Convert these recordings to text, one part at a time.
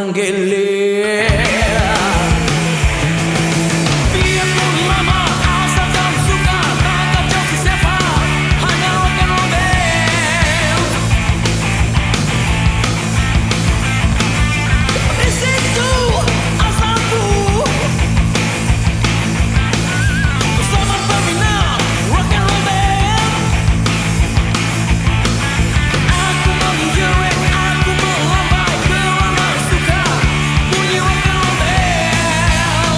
menggeliat. Biarpun lama asalkan suka, tak kacau siapa, hanya rock and roll band. Di situ asalku, bersama peminat rock and roll band. Aku menjerit, aku melambai kerana suka bunyi rock and roll band.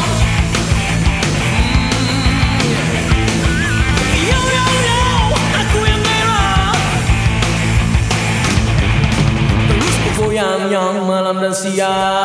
Yo yo yo, aku yang merah, terus bergoyang yang malam dan siang.